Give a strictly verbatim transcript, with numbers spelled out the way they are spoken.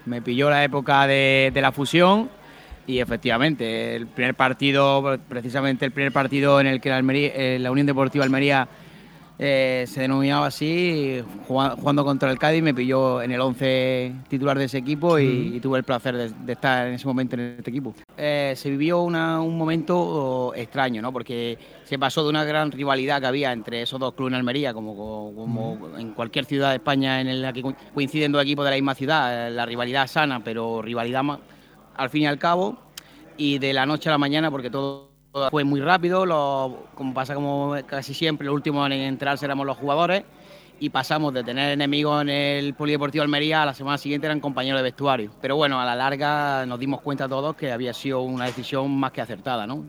Me pilló la época de, de la fusión y efectivamente el primer partido, precisamente el primer partido en el que la, Almería, eh, la Unión Deportiva Almería eh, se denominaba así, jugando contra el Cádiz, me pilló en el once titular de ese equipo y, y tuve el placer de, de estar en ese momento en este equipo. Eh, se vivió una, un momento extraño, ¿no? Porque se pasó de una gran rivalidad que había entre esos dos clubes en Almería, como, como uh-huh. en cualquier ciudad de España en la que coinciden dos equipos de la misma ciudad, la rivalidad sana, pero rivalidad más, al fin y al cabo, y de la noche a la mañana, porque todo fue muy rápido, los, como pasa como casi siempre, los últimos en enterarse éramos los jugadores, y pasamos de tener enemigos en el Polideportivo Almería a la semana siguiente eran compañeros de vestuario. Pero bueno, a la larga nos dimos cuenta todos que había sido una decisión más que acertada, ¿no?